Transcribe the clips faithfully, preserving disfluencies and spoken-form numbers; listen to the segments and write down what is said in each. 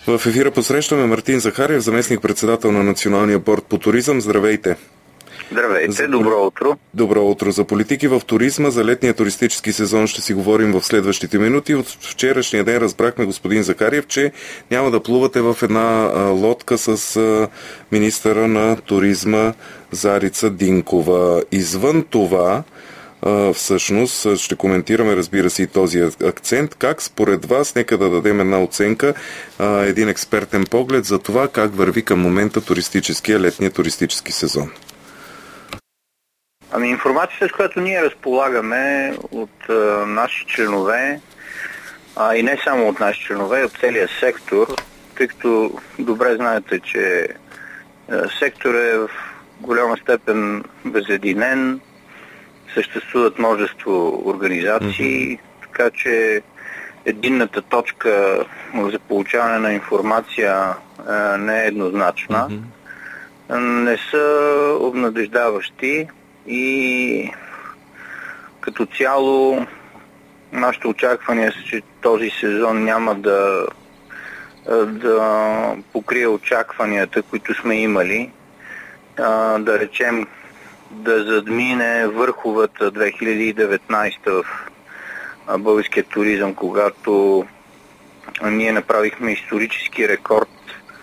В ефира посрещаме Мартин Захариев, заместник-председател на Националния борд по туризъм. Здравейте! Здравейте, за... добро утро! Добро утро! За политики в туризма, за летния туристически сезон ще си говорим в следващите минути. От вчерашния ден разбрахме, господин Захариев, че няма да плувате в една а, лодка с а, министъра на туризма Зарица Динкова. Извън това, а, всъщност, ще коментираме, разбира се, и този акцент. Как според вас, нека да дадем една оценка, а, един експертен поглед за това как върви към момента туристическия, летния туристически сезон? Ами информацията, с която ние разполагаме от а, наши членове, а и не само от наши членове, от целия сектор, тъй като добре знаете, че а, сектор е в голяма степен безединен, съществуват множество организации, mm-hmm. така че единната точка за получаване на информация а, не е еднозначна. Mm-hmm. Не са обнадеждаващи. И като цяло нашите очаквания са, че този сезон няма да, да покрие очакванията, които сме имали. Да речем, да задмине върховата две хиляди и деветнадесета в българския туризъм, когато ние направихме исторически рекорд,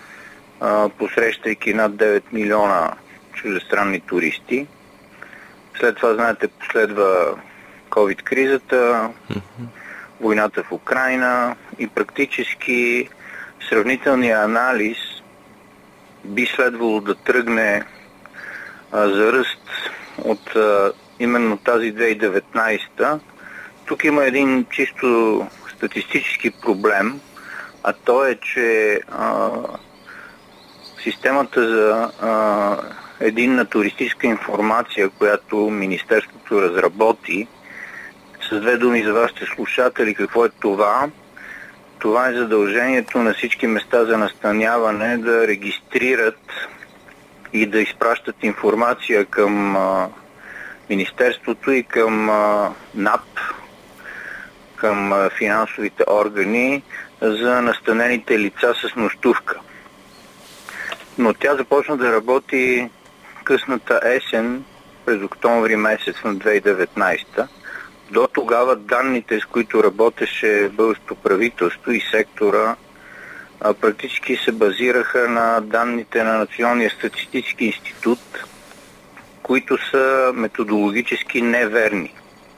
посрещайки над девет милиона чуждестранни туристи. След това, знаете, последва ковид-кризата, mm-hmm. войната в Украйна и практически сравнителният анализ би следвало да тръгне а, за ръст от а, именно тази две хиляди и деветнадесета. Тук има един чисто статистически проблем, а то е, че а, системата за а, единна туристическа информация, която Министерството разработи. С две думи за вашите слушатели, какво е това? Това е задължението на всички места за настаняване да регистрират и да изпращат информация към а, Министерството и към а, НАП, към а, финансовите органи за настанените лица с нощувка. Но тя започна да работи късната есен, през октомври месец на две хиляди и деветнадесета. До тогава данните, с които работеше българското правителство и сектора, практически се базираха на данните на Националния статистически институт, които са методологически неверни.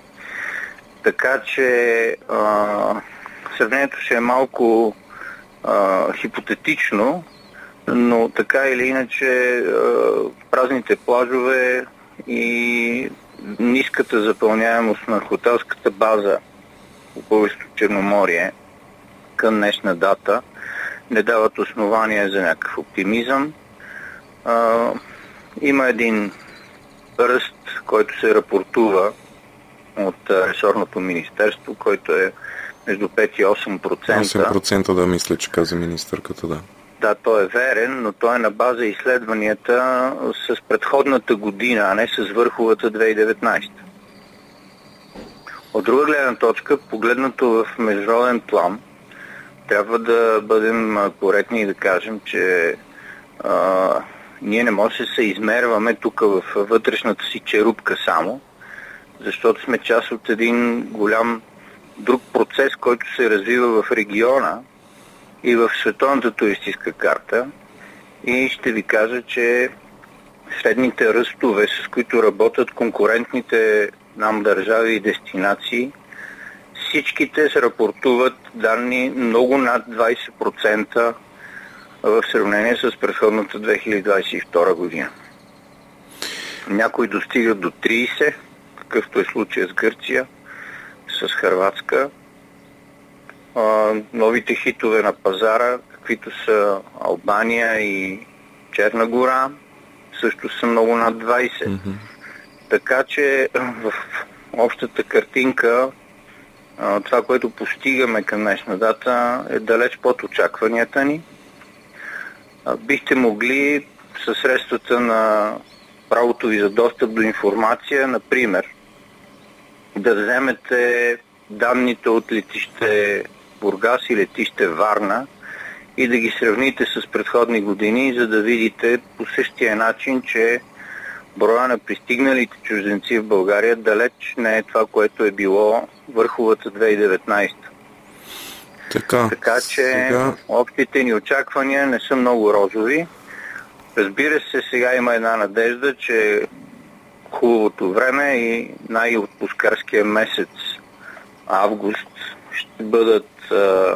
Така че а, сравнението ще е малко а, хипотетично, но така или иначе празните плажове и ниската запълняемост на хотелската база по българското Черноморие към днешна дата не дават основания за някакъв оптимизъм. Има един ръст, който се рапортува от ресорното министерство, който е между пет и осем процента. осем процента, да, мисля, че каза министърката, да. Да, той е верен, но той е на база изследванията с предходната година, а не с върховата две хиляди и деветнадесета. От друга гледна точка, погледнато в международен план, трябва да бъдем коректни и да кажем, че а, ние не можем да се измерваме тук в вътрешната си черупка само, защото сме част от един голям друг процес, който се развива в региона и в световната туристическа карта. И ще ви кажа, че средните ръстове, с които работят конкурентните нам държави и дестинации, всичките се рапортуват данни много над двадесет процента в сравнение с предходната две хиляди двадесет и втора година. Някои достигат до тридесет, какъвто е случая с Гърция, с Хърватска. Новите хитове на пазара, каквито са Албания и Черна гора, също са много над двадесет. Mm-hmm. Така че в общата картинка това, което постигаме към днешна дата, е далеч под очакванията ни. Бихте могли със средствата на правото ви за достъп до информация, например, да вземете данните от летище Бургас и летище Варна и да ги сравните с предходни години, за да видите по същия начин, че броя на пристигналите чужденци в България далеч не е това, което е било върховата две хиляди и деветнадесета. Така, така че сега... общите ни очаквания не са много розови. Разбира се, сега има една надежда, че хубавото време и най-отпускарския месец август ще бъдат а,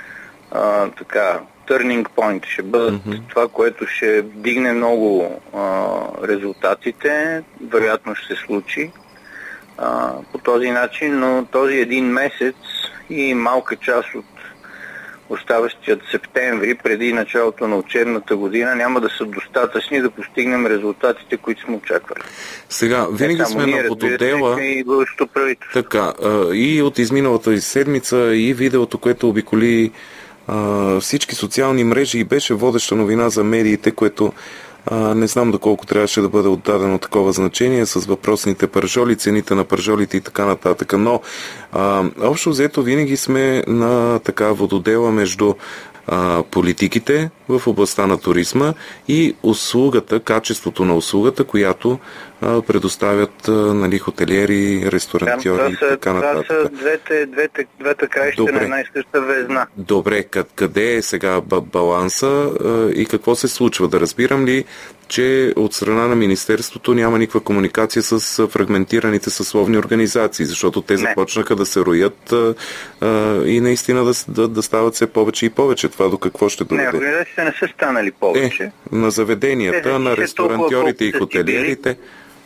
а, така turning point, ще бъдат mm-hmm. това, което ще вдигне много а, резултатите. Вероятно ще се случи а, по този начин, но този един месец и малка част от оставащият септември, преди началото на учебната година, няма да са достатъчни да постигнем резултатите, които сме очаквали. Сега, винаги сме ние, на вододела. И българското правителство. Така, и от изминалата седмица, и видеото, което обиколи а, всички социални мрежи и беше водеща новина за медиите, което а, не знам доколко трябваше да бъде отдадено такова значение с въпросните пържоли, цените на пържолите и така нататък. Но а, общо взето винаги сме на така вододела между а, политиките в областта на туризма и услугата, качеството на услугата, която а, предоставят а, нали, хотелиери, ресторантьори и така нататък. Това са двете, двете, двете краища на една и съща везна. Добре, къде е сега баланса а, и какво се случва? Да разбирам ли, че от страна на Министерството няма никаква комуникация с фрагментираните съсловни организации, защото те започнаха не. да се роят а, а, и наистина да, да, да стават все повече и повече. Това до какво ще доведе? Не, организациите не са станали повече. Е, на заведенията, те, на ресторантьорите и хотелиерите.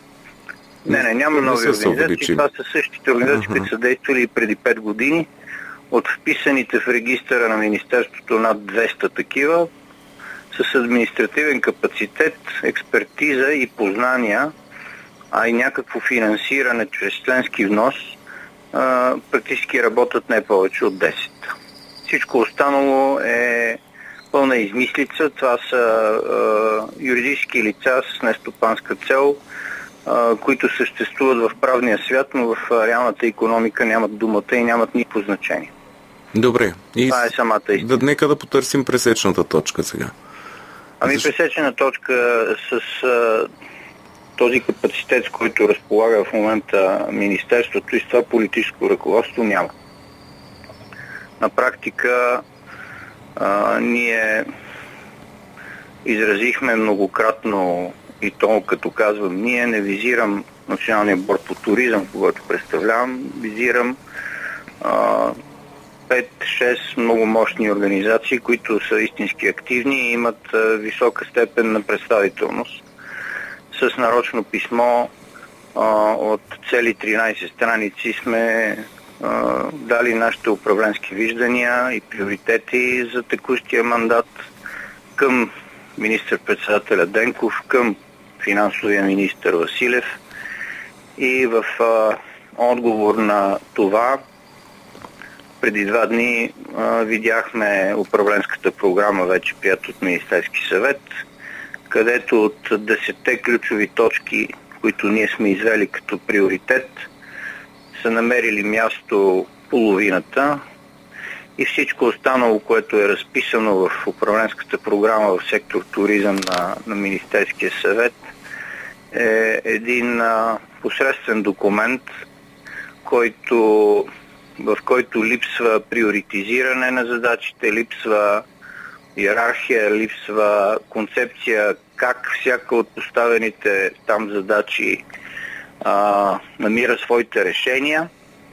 Не, не, няма нови организации. Това са същите организации, които са действали и преди пет години. От вписаните в регистъра на Министерството над двеста такива, с административен капацитет, експертиза и познания, а и някакво финансиране чрез членски внос, а, практически работят не повече от десет. Всичко останало е пълна измислица. Това са а, юридически лица с нестопанска цел, а, които съществуват в правния свят, но в реалната икономика нямат думата и нямат никакво значение. Добре. И това е самата истина. Да, нека да потърсим пресечната точка сега. Ами пресечена точка с а, този капацитет, с който разполага в момента Министерството и с това политическо ръководство няма. На практика а, ние изразихме многократно, и то като казвам ние, не визирам Националния борд по туризъм, когато представлявам, визирам а, пет-шест много мощни организации, които са истински активни и имат а, висока степен на представителност. С нарочно писмо а, от цели тринадесет страници сме а, дали нашите управленски виждания и приоритети за текущия мандат към министър-председателя Денков, към финансовия министър Василев и в а, отговор на това преди два дни а, видяхме управленската програма, вече приета от Министерски съвет, където от десетте ключови точки, които ние сме извели като приоритет, са намерили място половината и всичко останало, което е разписано в управленската програма в сектор туризъм на, на Министерския съвет, е един а, посредствен документ, който, в който липсва приоритизиране на задачите, липсва иерархия, липсва концепция как всяка от поставените там задачи а, намира своите решения.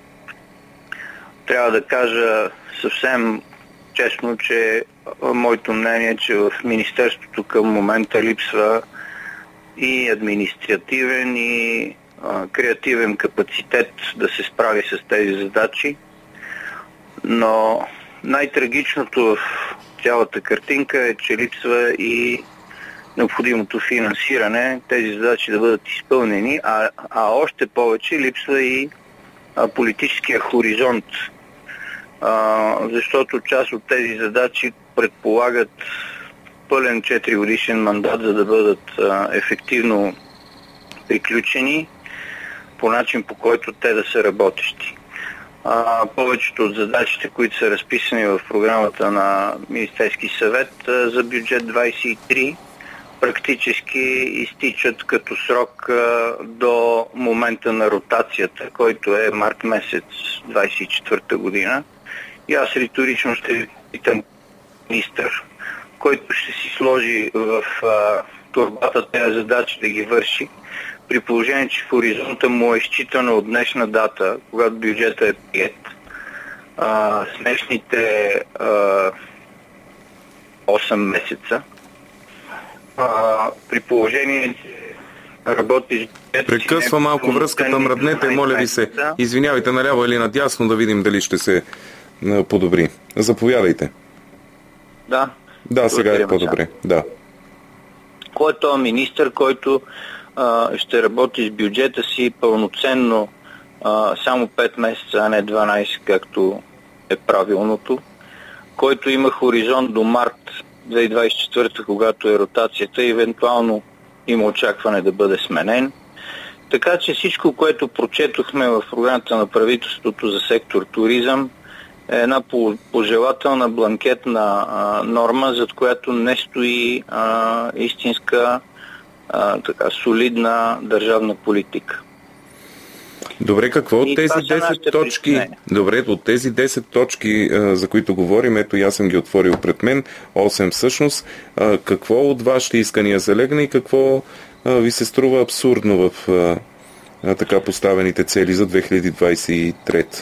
Трябва да кажа съвсем честно, че моето мнение е, че в Министерството към момента липсва и административен, и а, креативен капацитет да се справи с тези задачи. Но най-трагичното в цялата картинка е, че липсва и необходимото финансиране, тези задачи да бъдат изпълнени, а, а още повече липсва и а, политическия хоризонт, а, защото част от тези задачи предполагат пълен четиригодишен мандат, за да бъдат а, ефективно приключени по начин, по който те да са работещи. а, повечето от задачите, които са разписани в програмата на Министерски съвет а, за бюджет двадесет и три, практически изтичат като срок а, до момента на ротацията, който е март месец двадесет и четвърта година. И аз риторично ще питам министър, който ще си сложи в а, турбата тези задачи да ги върши, при положение, че в хоризонта му е считано от днешна дата, когато бюджета е приет, а, смешните а, осем месеца, а, при положение, че работиш... Прекъсва малко връзката, мръднете, моля ви се. Извинявайте, наляво или надясно, да видим дали ще се подобри. Заповядайте. Да. Да, сега е по-добре. Да. Кой е този министър, който а, ще работи с бюджета си пълноценно а, само пет месеца, а не дванадесет, както е правилното, който има хоризонт до март две хиляди двадесет и четвърта, когато е ротацията и евентуално има очакване да бъде сменен. Така че всичко, което прочетохме в програмата на правителството за сектор туризъм, е една пожелателна бланкетна а, норма, зад която не стои а, истинска а, така, солидна държавна политика. Добре, какво от и тези десет точки, добре, от тези десет точки, а, за които говорим, ето и аз съм ги отворил пред мен, осем всъщност, а, какво от вашите искания залегна и какво а, ви се струва абсурдно в а, а, така поставените цели за две хиляди двадесет и трета?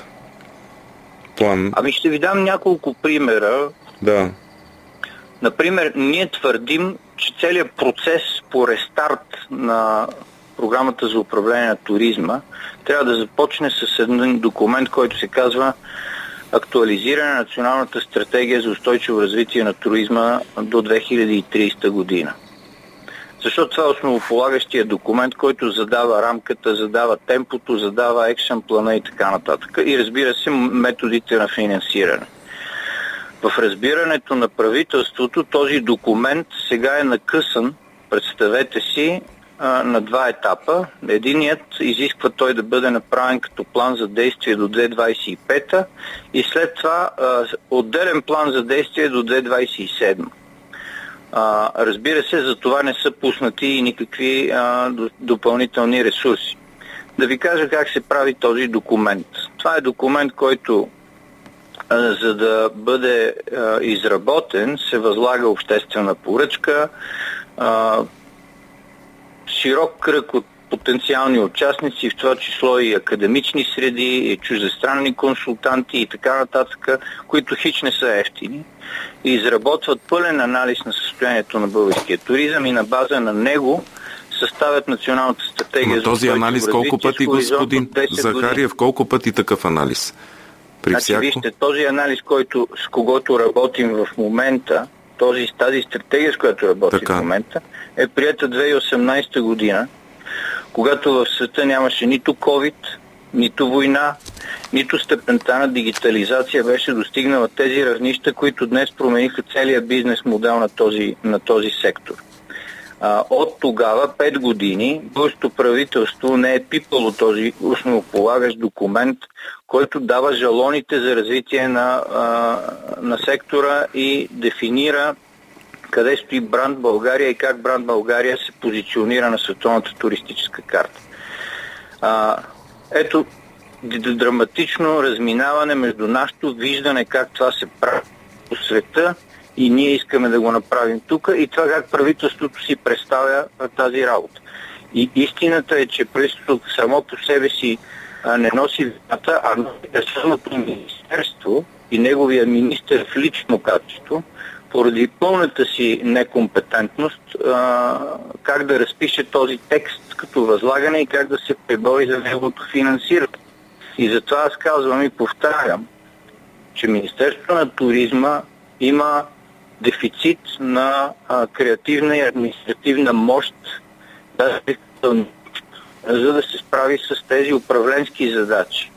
План. Ами ще ви дам няколко примера. Да. Например, ние твърдим, че целият процес по рестарт на програмата за управление на туризма трябва да започне с един документ, който се казва Актуализиране на националната стратегия за устойчиво развитие на туризма до две хиляди и тридесета година. Защото това е основополагащия документ, който задава рамката, задава темпото, задава екшън плана и така нататък. И разбира се, методите на финансиране. В разбирането на правителството този документ сега е накъсан, представете си, на два етапа. Единият изисква той да бъде направен като план за действие до две хиляди двадесет и пета и след това отделен план за действие до две хиляди двадесет и седма. А, разбира се, за това не са пуснати и никакви а, допълнителни ресурси. Да ви кажа как се прави този документ. Това е документ, който а, за да бъде а, изработен, се възлага обществена поръчка, а, широк кръг от потенциални участници, в това число и академични среди, и чуждестранни консултанти и така нататък, които хич не са ефтини, и изработват пълен анализ на състоянието на българския туризъм и на база на него съставят националната стратегия. Но този анализ колко пъти, господин Захариев, колко пъти такъв анализ? При значи, всяко... вижте, този анализ, който, с когото работим в момента, този, тази стратегия, с която работим така в момента, е приета две хиляди и осемнадесета година, когато в света нямаше нито COVID, нито война, нито степента на дигитализация беше достигнала тези равнища, които днес промениха целият бизнес модел на този, на този сектор. А, от тогава, пет години, българското правителство не е пипало този основополагащ документ, който дава жалоните за развитие на, а, на сектора и дефинира къде стои бранд България и как бранд България се позиционира на световната туристическа карта. А, ето драматично разминаване между нашето виждане как това се прави по света и ние искаме да го направим тук и това как правителството си представя тази работа. И истината е, че правителството само по себе си а, не носи вината, а Националното министерство и неговия министър в лично качество поради пълната си некомпетентност, а, как да разпише този текст като възлагане и как да се пребори за неговото финансиране. И затова аз казвам и повтарям, че Министерството на туризма има дефицит на а, креативна и административна мощ, да, за да се справи с тези управленски задачи.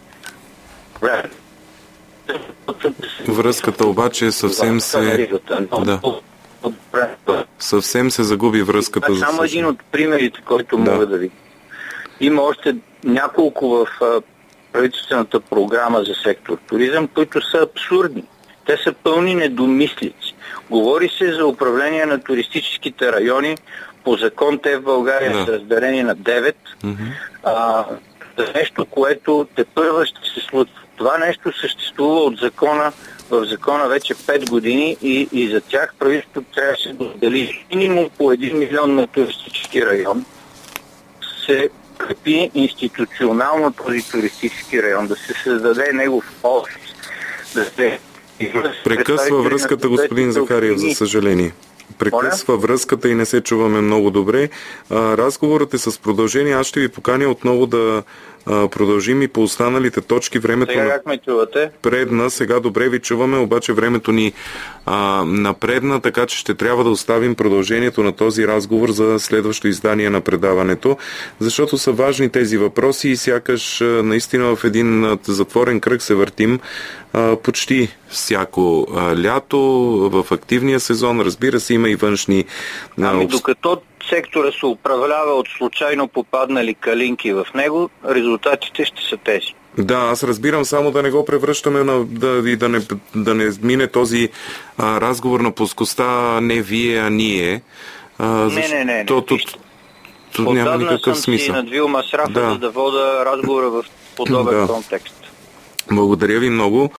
Връзката обаче съвсем се... Да. Съвсем се загуби връзката. За само един от примерите, който да. мога да ви. Има още няколко в правителствената програма за сектор туризъм, които са абсурдни. Те са пълни недомислици. Говори се за управление на туристическите райони. По закон те в България да. са разделени на девет. Mm-hmm. А, за нещо, което те първа ще се случва. Това нещо съществува от закона, в закона вече пет години и, и за тях правителството трябваше да отдели минимум по един милион на туристически район. Се крепи институционално този туристически район, да се създаде негов офис, да се... Прекъсва връзката, господин Захариев, за съжаление. Прекъсва връзката и не се чуваме много добре. А, разговорът е с продължение. Аз ще ви поканя отново да а, продължим и по останалите точки. Времето сега как ме чувате? Предна. Сега добре ви чуваме, обаче времето ни а, напредна, така че ще трябва да оставим продължението на този разговор за следващо издание на предаването, защото са важни тези въпроси и сякаш а, наистина в един а, затворен кръг се въртим а, почти всяко а, лято в активния сезон. Разбира се, има и външни... А, ами докато сектора се управлява от случайно попаднали калинки в него, резултатите ще са тези. Да, аз разбирам, само да не го превръщаме на, да, и да не, да не мине този а, разговор на плоскостта не вие, а ние. А, не, не, не, не. То, то, то, то няма никакъв съм смисъл. си надвил масрафа, да. за да вода разговора в подобен да. контекст. Благодаря ви много.